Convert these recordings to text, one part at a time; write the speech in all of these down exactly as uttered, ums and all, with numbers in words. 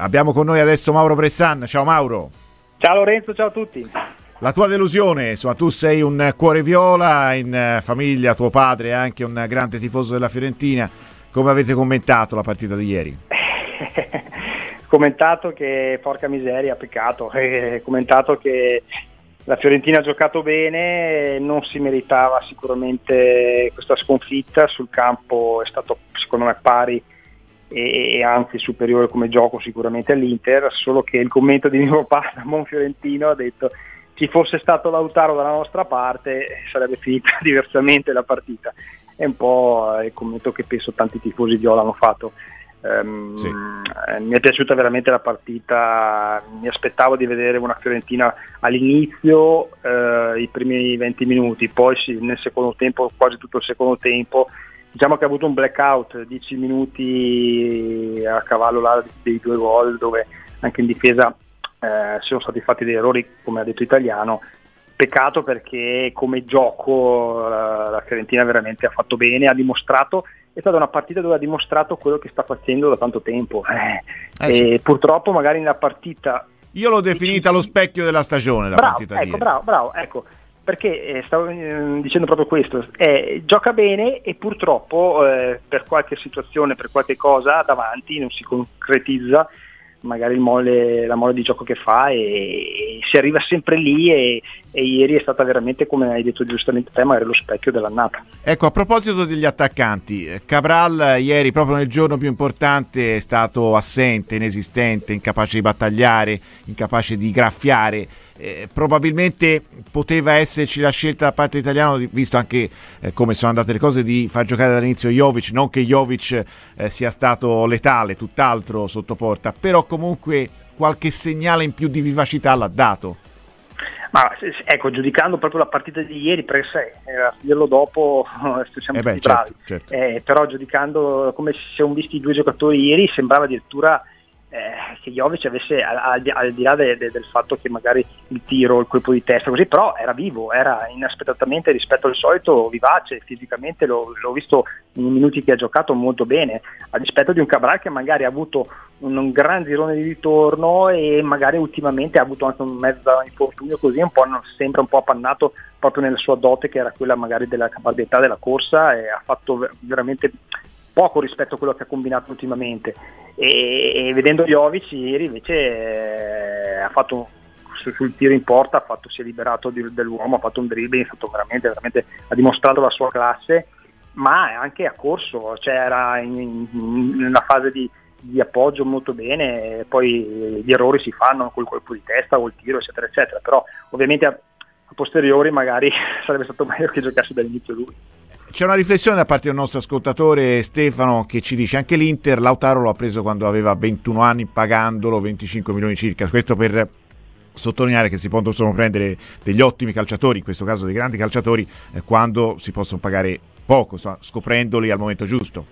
Abbiamo con noi adesso Mauro Bressan. Ciao Mauro. Ciao Lorenzo, ciao a tutti. La tua delusione, insomma, tu sei un cuore viola, in famiglia tuo padre è anche un grande tifoso della Fiorentina. Come avete commentato la partita di ieri? Commentato che porca miseria, peccato. Commentato che la Fiorentina ha giocato bene, non si meritava sicuramente questa sconfitta. Sul campo è stato secondo me pari e anzi superiore come gioco sicuramente all'Inter, solo che il commento di mio papà da buon fiorentino ha detto: ci fosse stato Lautaro dalla nostra parte sarebbe finita diversamente la partita. È un po' il commento che penso tanti tifosi viola hanno fatto. Um, sì. Mi è piaciuta veramente la partita, mi aspettavo di vedere una Fiorentina all'inizio, uh, i primi venti minuti, poi sì, nel secondo tempo, quasi tutto il secondo tempo. Diciamo che ha avuto un blackout, dieci minuti a cavallo là dei due gol, dove anche in difesa eh, sono stati fatti degli errori, come ha detto Italiano. Peccato perché come gioco la, la Fiorentina veramente ha fatto bene, ha dimostrato, è stata una partita dove ha dimostrato quello che sta facendo da tanto tempo. Eh, eh, sì. E purtroppo magari nella partita... Io l'ho definita lo specchio della stagione, la bravo, partita ecco, di ieri. Bravo, bravo, ecco. Perché eh, stavo eh, dicendo proprio questo, eh, gioca bene e purtroppo eh, per qualche situazione, per qualche cosa davanti non si concretizza magari il mole, la mole di gioco che fa, e, e si arriva sempre lì, e, e ieri è stata veramente, come hai detto giustamente te, magari lo specchio dell'annata. Ecco, a proposito degli attaccanti, Cabral ieri proprio nel giorno più importante è stato assente, inesistente, incapace di battagliare, incapace di graffiare. Eh, probabilmente poteva esserci la scelta da parte italiana, visto anche eh, come sono andate le cose, di far giocare dall'inizio Jovic, non che Jovic eh, sia stato letale, tutt'altro sotto porta, però comunque qualche segnale in più di vivacità l'ha dato. Ma ecco, giudicando proprio la partita di ieri, per sé, eh, dirlo dopo siamo eh beh, tutti bravi, certo, certo. Eh, però giudicando come si siamo visti i due giocatori ieri, sembrava addirittura Eh, che Jovic avesse, al, al, al di là de, de, del fatto che magari il tiro, il colpo di testa così, però era vivo, era inaspettatamente rispetto al solito vivace fisicamente, l'ho, l'ho visto nei minuti che ha giocato molto bene, a dispetto di un Cabral che magari ha avuto un, un gran girone di ritorno e magari ultimamente ha avuto anche un mezzo infortunio, così un po' sembra un po' appannato proprio nella sua dote, che era quella magari della caparbietà della corsa, e ha fatto veramente poco rispetto a quello che ha combinato ultimamente. E, e vedendo Jovic ieri invece eh, ha fatto su, sul tiro in porta, ha fatto, si è liberato di, dell'uomo, ha fatto un dribbling, ha fatto veramente, veramente ha dimostrato la sua classe, ma anche ha corso, cioè era in, in, in una fase di, di appoggio molto bene, e poi gli errori si fanno col colpo di testa o il tiro eccetera eccetera, però ovviamente a, a posteriori magari sarebbe stato meglio che giocasse dall'inizio lui. C'è una riflessione da parte del nostro ascoltatore Stefano, che ci dice: anche l'Inter Lautaro lo ha preso quando aveva ventuno anni, pagandolo venticinque milioni circa. Questo per sottolineare che si possono prendere degli ottimi calciatori, in questo caso dei grandi calciatori, eh, quando si possono pagare poco, scoprendoli al momento giusto.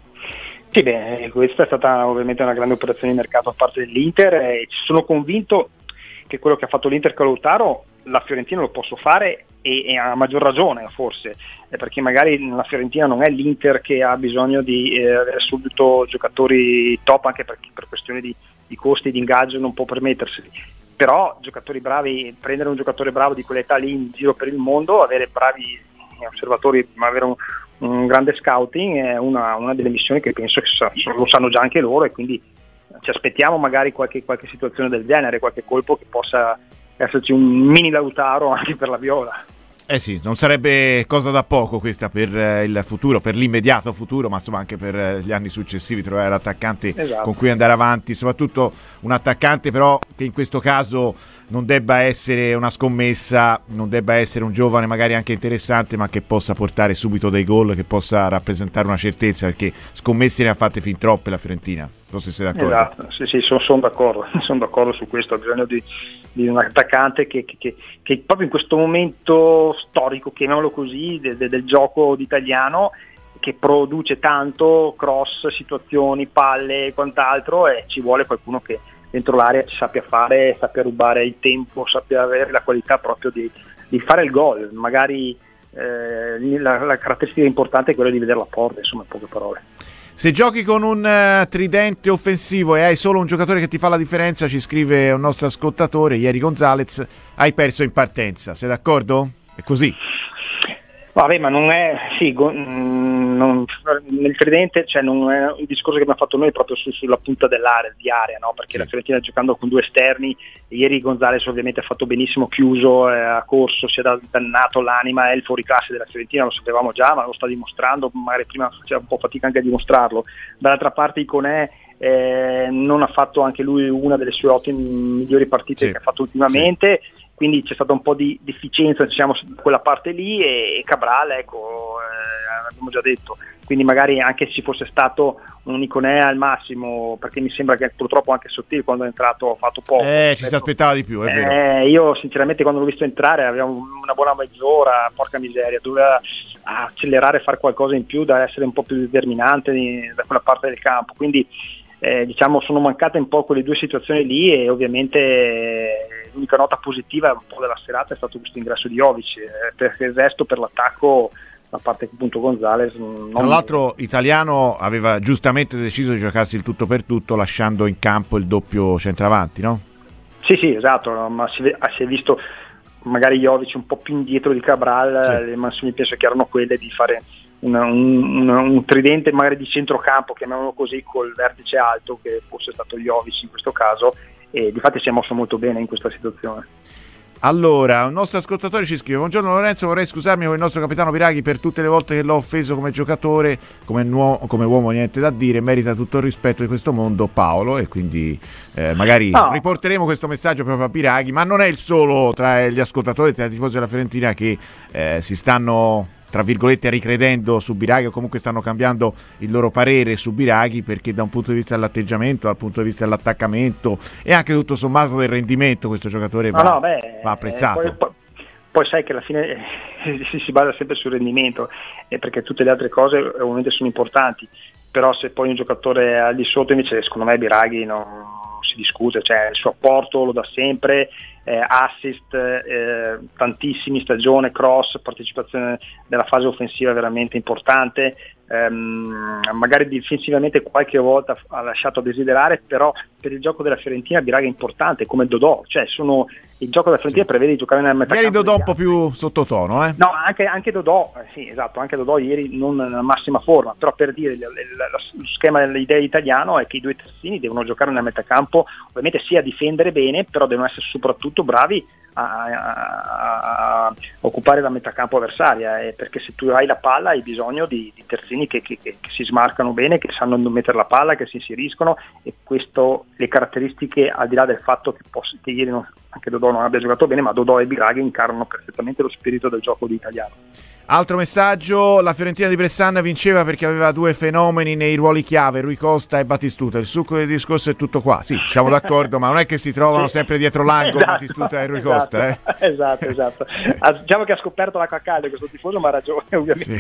Sì, beh, questa è stata ovviamente una grande operazione di mercato da parte dell'Inter, e sono convinto che quello che ha fatto l'Inter con Lautaro la Fiorentina lo posso fare, e, e a maggior ragione forse, eh, perché magari la Fiorentina non è l'Inter che ha bisogno di eh, avere subito giocatori top, anche perché per questioni di, di costi di ingaggio non può permetterseli, però giocatori bravi, prendere un giocatore bravo di quell'età lì in giro per il mondo, avere bravi osservatori, ma avere un, un grande scouting è una, una delle missioni che penso che sa, lo sanno già anche loro, e quindi ci aspettiamo magari qualche, qualche situazione del genere, qualche colpo che possa esserci un mini Lautaro anche per la Viola. Eh sì, non sarebbe cosa da poco questa per eh, il futuro, per l'immediato futuro, ma insomma anche per eh, gli anni successivi, trovare l'attaccante esatto. con cui andare avanti, soprattutto un attaccante però che in questo caso non debba essere una scommessa, non debba essere un giovane magari anche interessante, ma che possa portare subito dei gol, che possa rappresentare una certezza, perché scommesse ne ha fatte fin troppe la Fiorentina. Non so se sei d'accordo. Esatto, sì, sì, sono, sono d'accordo, sono d'accordo su questo, ha bisogno di, di un attaccante che, che, che proprio in questo momento storico, chiamiamolo così, de, de, del gioco italiano, che produce tanto, cross, situazioni, palle e quant'altro, e ci vuole qualcuno che dentro l'area ci sappia fare, sappia rubare il tempo, sappia avere la qualità proprio di, di fare il gol. Magari eh, la, la caratteristica importante è quella di vedere la porta, insomma, in poche parole. Se giochi con un uh, tridente offensivo e hai solo un giocatore che ti fa la differenza, ci scrive un nostro ascoltatore, Ieri Gonzalez, hai perso in partenza. Sei d'accordo? È così. Vabbè, ma non è, sì, go, non, nel tridente, cioè non è un discorso che abbiamo fatto noi proprio su, sulla punta dell'area, di area, no? Perché sì. La Fiorentina giocando con due esterni, ieri Gonzalez ovviamente ha fatto benissimo chiuso, eh, ha corso, si è dannato l'anima, è il fuoriclasse della Fiorentina, lo sapevamo già, ma lo sta dimostrando, magari prima faceva un po' fatica anche a dimostrarlo. Dall'altra parte Iconè eh, non ha fatto anche lui una delle sue ottime migliori partite sì. che ha fatto ultimamente, sì. Quindi c'è stata un po' di deficienza, diciamo, da quella parte lì, e Cabral, ecco, eh, abbiamo già detto, quindi magari anche se ci fosse stato un Iconè al massimo, perché mi sembra che purtroppo anche Sottile quando è entrato ha fatto poco. Eh, ci si aspettava di più, è vero. Eh, io sinceramente quando l'ho visto entrare avevamo una buona mezz'ora, porca miseria, doveva accelerare, fare qualcosa in più, da essere un po' più determinante di, da quella parte del campo, quindi eh, diciamo sono mancate un po' quelle due situazioni lì, e ovviamente eh, l'unica nota positiva un po' della serata è stato questo ingresso di Jovic, eh, perché il resto per l'attacco, a parte appunto Gonzalez. Non... Tra l'altro Italiano aveva giustamente deciso di giocarsi il tutto per tutto, lasciando in campo il doppio centravanti, no? Sì, sì, esatto, ma si, si è visto magari Jovic un po' più indietro di Cabral, sì. Le mansioni penso che erano quelle di fare una, un, una, un tridente magari di centrocampo, chiamiamolo così, col vertice alto, che fosse stato Jovic in questo caso, e difatti si è mosso molto bene in questa situazione. Allora, un nostro ascoltatore ci scrive: buongiorno Lorenzo, vorrei scusarmi con il nostro capitano Biraghi per tutte le volte che l'ho offeso come giocatore, come, nuo- come uomo niente da dire, merita tutto il rispetto di questo mondo, Paolo, e quindi eh, magari no. riporteremo questo messaggio proprio a Biraghi, ma non è il solo tra gli ascoltatori, tra i tifosi della Fiorentina che eh, si stanno, tra virgolette, ricredendo su Biraghi, o comunque stanno cambiando il loro parere su Biraghi, perché da un punto di vista dell'atteggiamento, dal punto di vista dell'attaccamento e anche tutto sommato del rendimento, questo giocatore va, no, no, beh, va apprezzato. Eh, poi, poi, poi sai che alla fine eh, si, si basa sempre sul rendimento, eh, perché tutte le altre cose ovviamente sono importanti, però se poi un giocatore è al di sotto, invece secondo me Biraghi non si discute, cioè il suo apporto lo dà sempre, eh, assist eh, tantissimi, stagione, cross, partecipazione nella fase offensiva veramente importante, ehm, magari difensivamente qualche volta ha lasciato a desiderare, però per il gioco della Fiorentina Biraghi è importante, come Dodò, cioè sono, il gioco della Fiorentina sì. prevede di giocare nella metà ieri campo. Dodò un po' più sottotono, eh? No, anche, anche Dodò, eh, sì esatto, anche Dodò ieri non nella massima forma, però per dire, lo schema dell'idea italiano è che i due terzini devono giocare nella metà campo, ovviamente sia difendere bene, però devono essere soprattutto bravi a, a, a occupare la metà campo avversaria, eh, perché se tu hai la palla hai bisogno di, di terzini che, che, che, che si smarcano bene, che sanno mettere la palla, che si inseriscono, e questo, le caratteristiche, al di là del fatto che, posso, che ieri non, anche Dodò non abbia giocato bene, ma Dodò e Biraghi incarnano perfettamente lo spirito del gioco di Italiano. Altro messaggio: la Fiorentina di Bressan vinceva perché aveva due fenomeni nei ruoli chiave, Rui Costa e Batistuta. Il succo del discorso è tutto qua. Sì, siamo d'accordo, ma non è che si trovano sempre dietro l'angolo, esatto, Batistuta e Rui esatto, Costa. Eh? Esatto, esatto. Diciamo che ha scoperto l'acqua calda questo tifoso, ma ha ragione, ovviamente.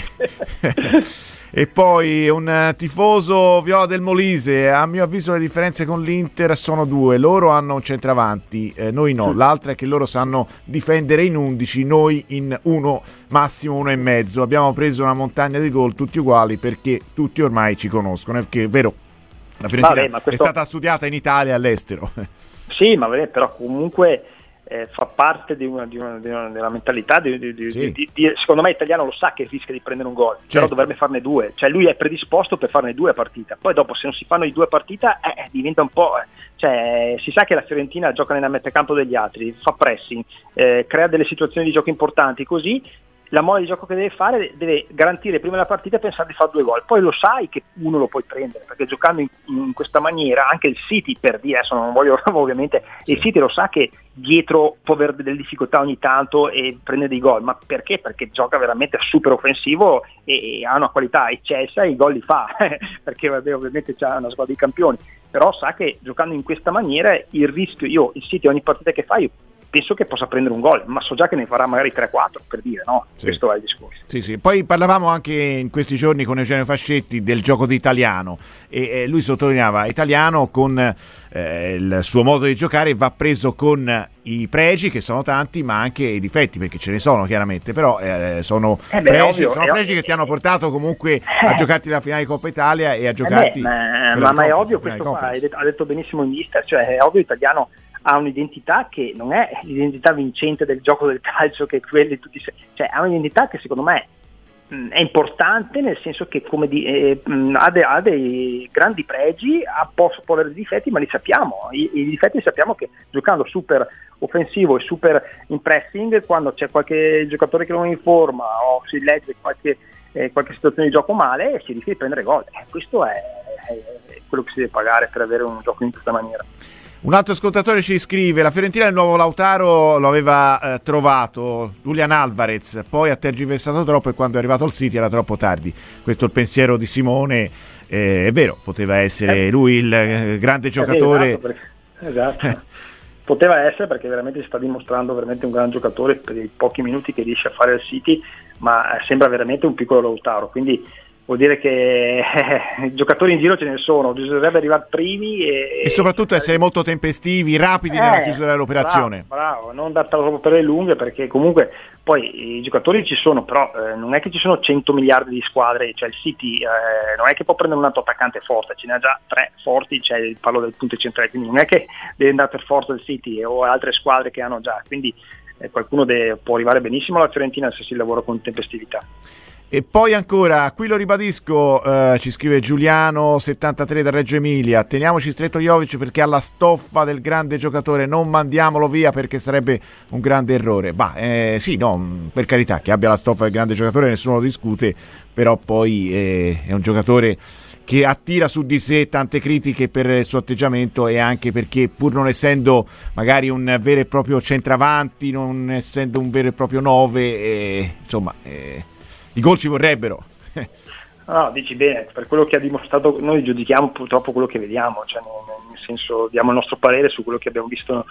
Sì. E poi un tifoso viola del Molise: a mio avviso le differenze con l'Inter sono due, loro hanno un centravanti, eh, noi no, l'altra è che loro sanno difendere in undici, noi in uno, massimo uno e mezzo, abbiamo preso una montagna di gol tutti uguali perché tutti ormai ci conoscono, perché è vero, la Fiorentina vabbè, questo... è stata studiata in Italia e all'estero. Sì, ma vabbè, però comunque Eh, fa parte di una, di una, di una della mentalità di, di, di, sì. di, di, secondo me Italiano lo sa che rischia di prendere un gol, certo. Però dovrebbe farne due, cioè lui è predisposto per farne due a partita, poi dopo se non si fanno i due a partita eh, diventa un po', eh. Cioè si sa che la Fiorentina gioca nella metacampo degli altri, fa pressing, eh, crea delle situazioni di gioco importanti, così la molla di gioco che deve fare deve garantire prima la partita e pensare di fare due gol, poi lo sai che uno lo puoi prendere, perché giocando in, in questa maniera anche il City, per dire, adesso non voglio ovviamente, il City lo sa che dietro può avere delle difficoltà ogni tanto e prende dei gol, ma perché? Perché gioca veramente super offensivo e, e ha una qualità eccelsa e i gol li fa perché vabbè, ovviamente c'ha una squadra di campioni, però sa che giocando in questa maniera il rischio, io il City ogni partita che fa io penso che possa prendere un gol, ma so già che ne farà magari tre quattro, per dire, no? Sì. Questo è il discorso. Sì, sì. Poi parlavamo anche in questi giorni con Eugenio Fascetti del gioco di Italiano, e eh, lui sottolineava Italiano con eh, il suo modo di giocare va preso con i pregi, che sono tanti, ma anche i difetti, perché ce ne sono chiaramente, però eh, sono eh beh, pregi, ovvio, sono pregi che ti hanno portato comunque eh. a giocarti la finale di Coppa Italia e a giocarti eh beh, ma, ma, ma è ovvio, questo qua, ha detto, ha detto benissimo il mister, cioè è ovvio Italiano ha un'identità che non è l'identità vincente del gioco del calcio, che quelli tutti, cioè ha un'identità che secondo me mh, è importante, nel senso che come di, eh, mh, ha, de, ha dei grandi pregi, ha, può, può avere dei difetti, ma li sappiamo, I, i difetti sappiamo che giocando super offensivo e super in pressing, quando c'è qualche giocatore che non è in forma o si legge qualche, eh, qualche situazione di gioco male, si rischia di prendere gol. Eh, questo è, è quello che si deve pagare per avere un gioco in questa maniera. Un altro ascoltatore ci scrive: la Fiorentina il nuovo Lautaro lo aveva eh, trovato Julian Alvarez, poi ha tergiversato troppo e quando è arrivato al City era troppo tardi. Questo è il pensiero di Simone. Eh, è vero, poteva essere lui il eh, grande giocatore. Esatto, perché, esatto. Poteva essere, perché veramente si sta dimostrando veramente un gran giocatore per i pochi minuti che riesce a fare al City, ma sembra veramente un piccolo Lautaro, quindi vuol dire che eh, giocatori in giro ce ne sono, bisognerebbe arrivare primi e, e soprattutto essere molto tempestivi, rapidi eh, nella chiusura dell'operazione. Bravo, bravo, non dar troppo per le lunghe, perché comunque poi i giocatori ci sono, però eh, non è che ci sono cento miliardi di squadre, cioè il City eh, non è che può prendere un altro attaccante forte, ce ne ha già tre forti, cioè parlo del punto centrale, quindi non è che deve andare per forza il City o altre squadre che hanno già, quindi eh, qualcuno deve, può arrivare benissimo alla Fiorentina se si lavora con tempestività. E poi ancora, qui lo ribadisco, eh, ci scrive Giuliano settantatré da Reggio Emilia: teniamoci stretto Jovic perché ha la stoffa del grande giocatore, non mandiamolo via perché sarebbe un grande errore. Bah, eh, sì, no, per carità, che abbia la stoffa del grande giocatore nessuno lo discute, però poi eh, è un giocatore che attira su di sé tante critiche per il suo atteggiamento, e anche perché, pur non essendo magari un vero e proprio centravanti, non essendo un vero e proprio nove, eh, insomma... Eh, i gol ci vorrebbero. No, dici bene, per quello che ha dimostrato, noi giudichiamo purtroppo quello che vediamo, cioè nel senso diamo il nostro parere su quello che abbiamo visto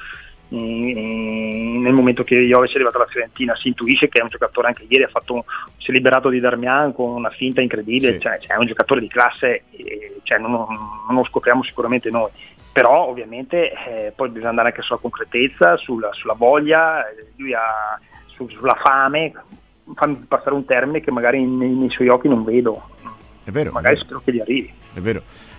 in, nel momento che Jovic è arrivato alla Fiorentina. Si intuisce che è un giocatore, anche ieri ha fatto, si è liberato di Darmian con una finta incredibile, sì. cioè, cioè è un giocatore di classe, eh, cioè non, non lo scopriamo sicuramente noi, però ovviamente eh, poi bisogna andare anche sulla concretezza, sulla, sulla voglia, eh, lui ha su, sulla fame. Fammi passare un termine che magari nei, nei suoi occhi non vedo, è vero, magari è vero. Spero che gli arrivi. È vero.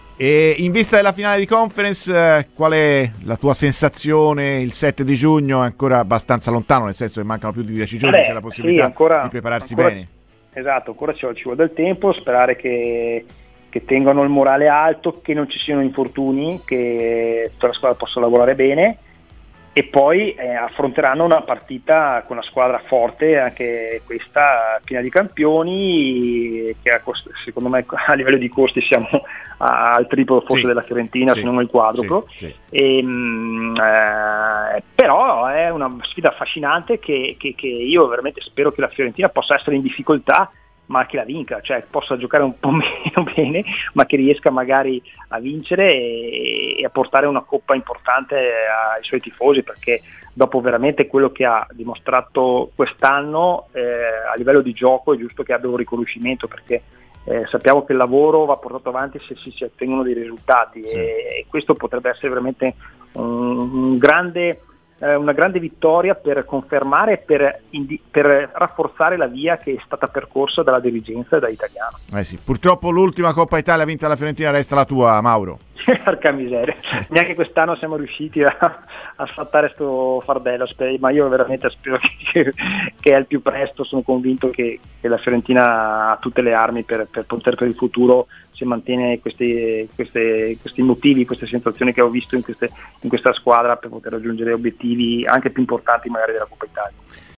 E in vista della finale di conference, eh, qual è la tua sensazione? Il sette di giugno è ancora abbastanza lontano, nel senso che mancano più di dieci giorni, Beh, c'è la possibilità sì, ancora, di prepararsi ancora, bene. Esatto, ancora ci, ci vuole del tempo, sperare che, che tengano il morale alto, che non ci siano infortuni, che tutta la squadra possa lavorare bene, e poi eh, affronteranno una partita con una squadra forte, anche questa piena di campioni, che a cost- secondo me a livello di costi siamo al triplo forse sì, della Fiorentina, sì, se non il quadruplo, sì, sì. E, mh, eh, però è una sfida affascinante che, che, che io veramente spero che la Fiorentina possa essere in difficoltà, ma che la vinca, cioè possa giocare un po' meno bene, ma che riesca magari a vincere e, e a portare una coppa importante ai suoi tifosi, perché dopo veramente quello che ha dimostrato quest'anno eh, a livello di gioco è giusto che abbia un riconoscimento, perché eh, sappiamo che il lavoro va portato avanti se si, si ottengono dei risultati, sì. e, e questo potrebbe essere veramente un, un grande una grande vittoria per confermare e per, indi- per rafforzare la via che è stata percorsa dalla dirigenza e da Italiano. Eh sì, purtroppo l'ultima Coppa Italia vinta dalla Fiorentina resta la tua, Mauro. Porca miseria, neanche quest'anno siamo riusciti a, a sfattare sto fardello, ma io veramente spero che, che al più presto, sono convinto che, che la Fiorentina ha tutte le armi per, per poter per il futuro, se mantiene questi, queste, questi motivi, queste sensazioni che ho visto in, queste, in questa squadra, per poter raggiungere obiettivi anche più importanti magari della Coppa Italia.